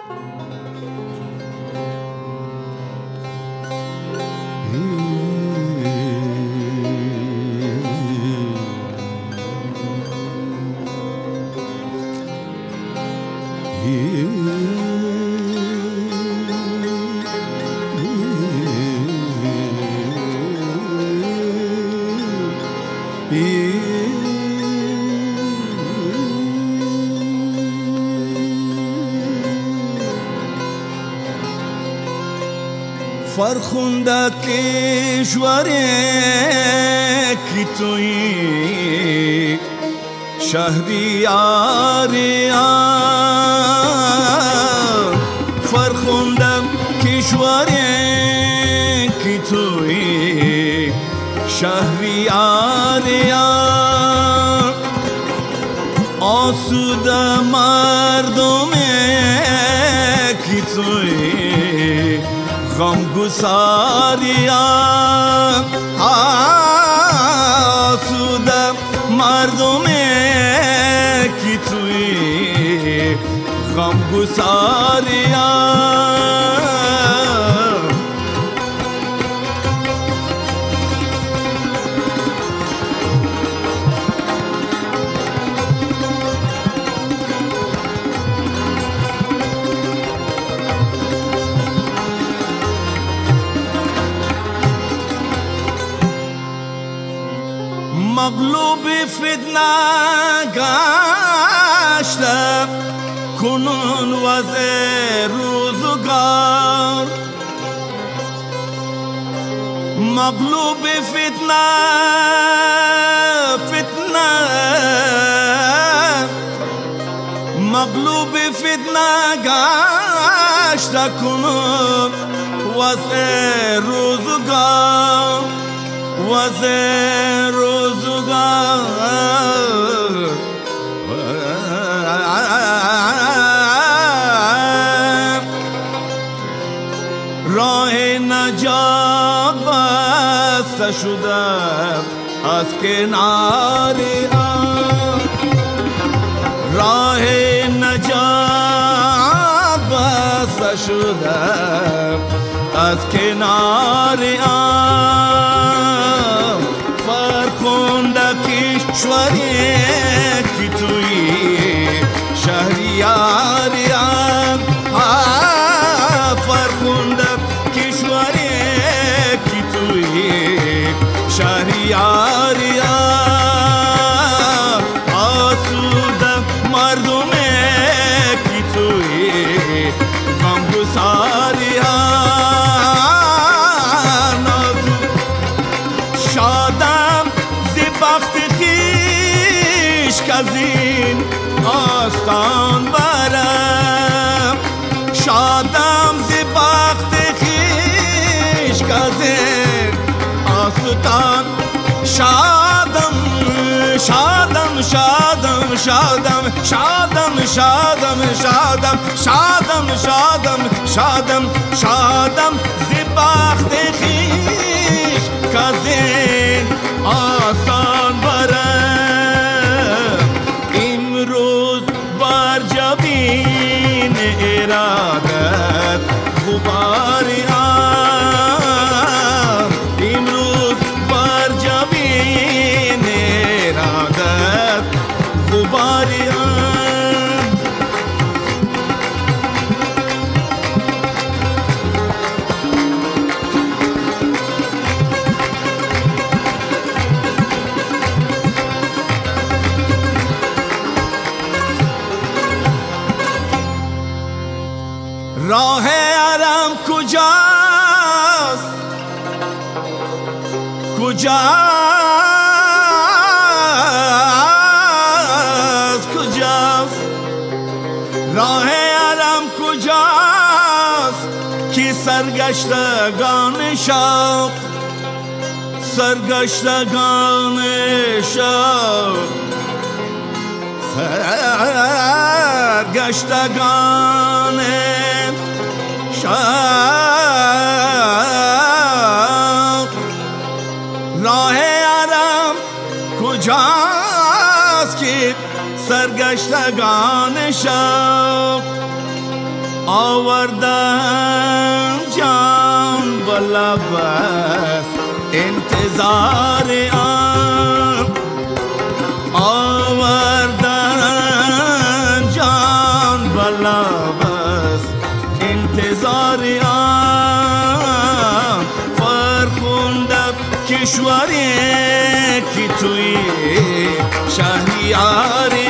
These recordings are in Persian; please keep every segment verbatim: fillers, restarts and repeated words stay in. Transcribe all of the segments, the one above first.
فرخنده کشوری که توی شهریاریان فرخنده کشوری که توی شهریاریان آسوده مردمی که توی غمگساریان آسوده مردمی که توی غمگساریان مغلوب فتنه گشته کنون وضع روزگار مغلوب فتنه فتنه مغلوب فتنه گشته کنون وضع روزگار وضع روزگار راه نجات بسته شده از کناری آن راه نجات بسته شده از کناری آن فرخنده کشوری که توی شهریاریان فرخنده کشوری که توی شهریاریان آسوده مردمی که توی غمگساریان شادم زی بخت خویش کزین آستان برم شادم زی بخت خویش کزین آستان شادم شادم شادم شادم شادم شادم شادم شادم شادم شادم شادم زی بخت خویش کزین آستان برم امروز بر جبین ارادت غباری آن امروز بر جبین ارادت غباری آن راه ارم کجاست کجاست کجاست راه ارم کجاست که سرگشتگان شوق سرگشتگان شوق سرگشتگان شوق راه ارم کجاست که سرگشتگان شوق آوردم جان با لبت انتظار آن، آوردم جان با لبت انتظار آن. فرخوندم کشوری که توی شهریاری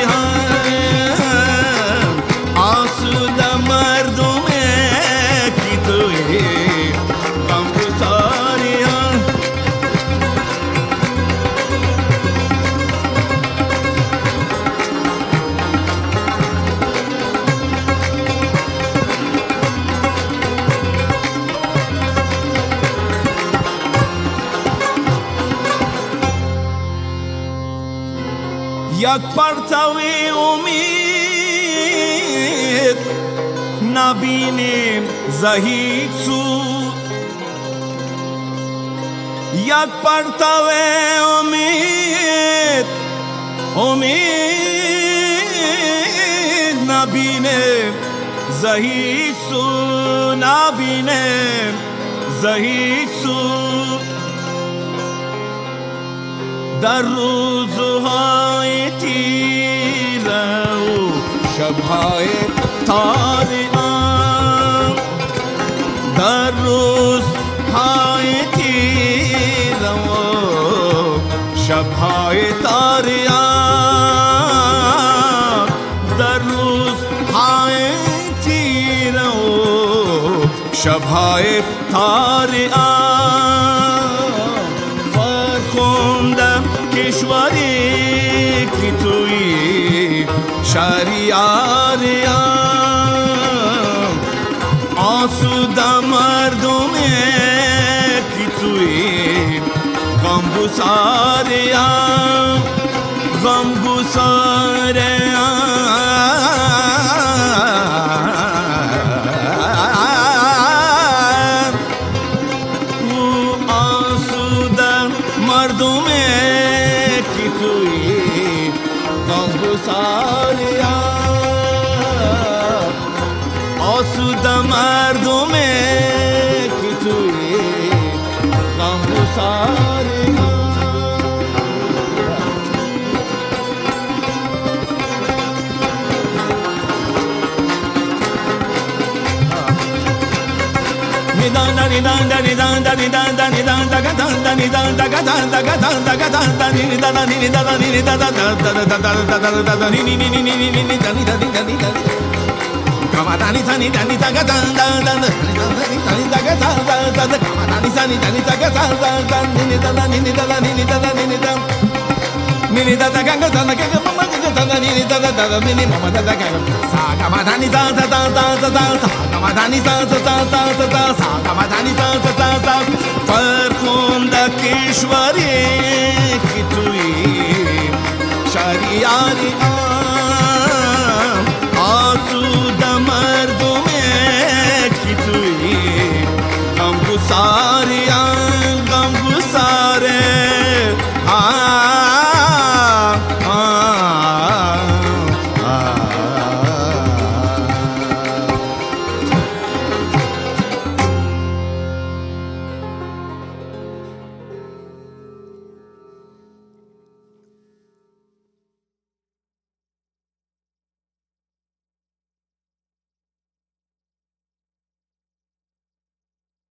هم، آسوده مردمه که توی غمگساری هم. یک پرتوی امید نبینیم زهید سود، یک پرتوی امید امید نبینیم زهید سود، نبینیم زهید سود. در روزهای تیره و شبهای تاریان، در روزهای تیره و شبهای تاریان، در روزهای تیره و شبهای تاریان. فرخوندم کشوری که توی شهریاریم، آسوده مردمه که توی غمگساریم، غمگساریم. مردمه که توی غمگساریم، آسوده مردمه که توی غمگساریم. Nini da da ganga da ganga mama ganga da nini da da da nini mama da da ganga sa ga ma da ni za za za za za za sa ga ma da ni za za za za za za sa ga ma da ni za za za za. فرخنده کشوری که توی شهریاری